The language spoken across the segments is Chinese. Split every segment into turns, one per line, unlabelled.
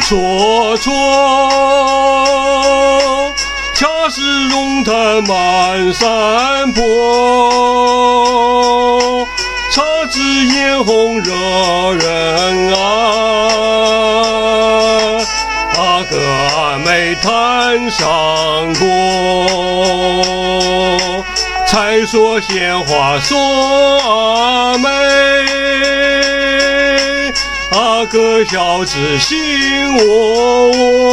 绰绰，恰是龙潭满山坡。茶枝嫣红惹人爱，阿哥阿妹谈上过。才说闲话说阿妹，阿哥小子心窝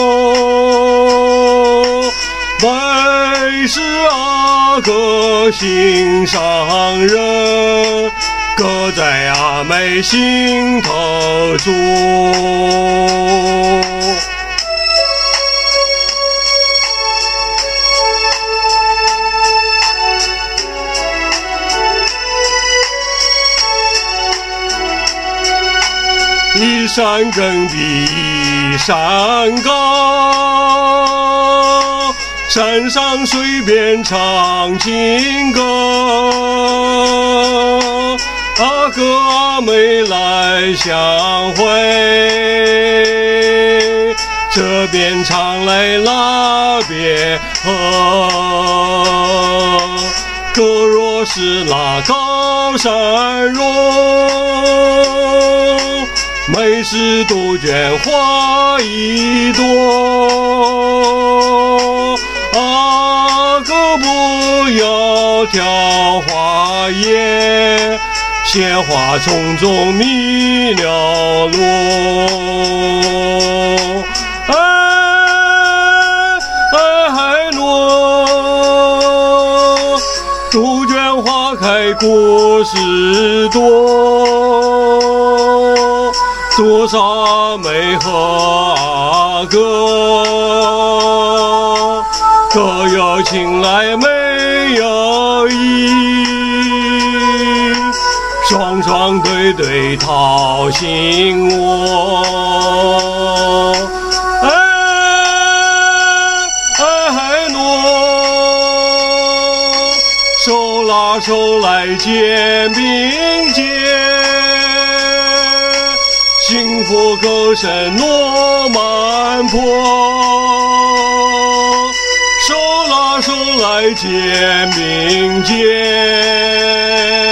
窝。为是阿哥心上人，搁在阿妹心头住。一山更比一山高，山上水边唱情歌。阿哥阿妹来相会，这边唱来那边和。可若是那高山若，妹是杜鹃花一朵。阿哥不要挑花叶，鲜花丛中迷了路。哎罗，杜鹃花开故事多，多少妹和阿哥，各有情来没有意，双双对对掏心窝。哎诺，手拉手来肩并肩，幸福歌声落满坡。手拉手来肩并肩，